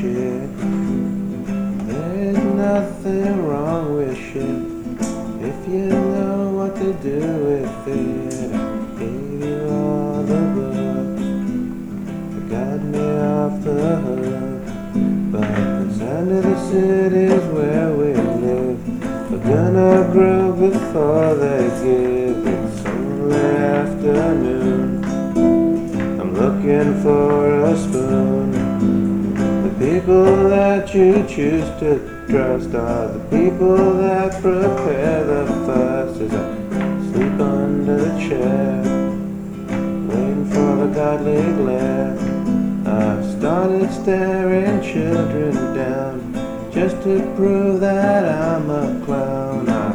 shit. There's nothing wrong with shit if you know what to do with it. I gave you all the books that got me off the hook, but the sound of the city's where we live. We're gonna grow before they give. It's only afternoon. I'm looking for a spoon. The people that you choose to trust are the people that prepare the fuss. As I sleep under the chair, waiting for the godly glare, I've started staring children down just to prove that I'm a clown.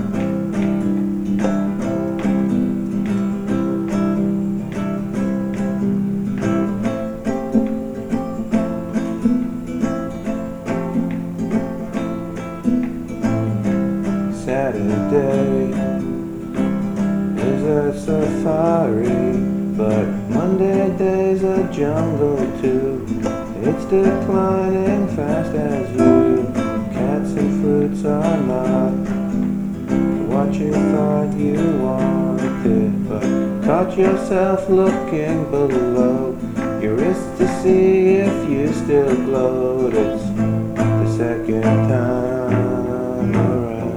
Saturday is a safari, but Monday day's a jungle too. It's declining fast as you. Cats and fruits are not what you thought you wanted, but caught yourself looking below your wrist to see if you still glowed. It's the second time around.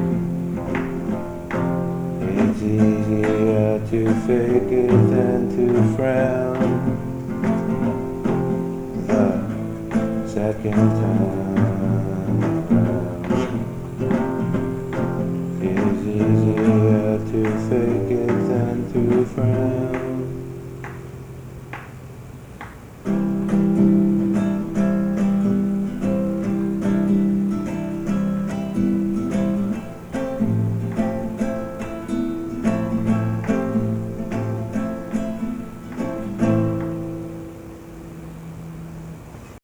It's easier to fake it than to frown. The second time around. It's easier to fake it than to frown.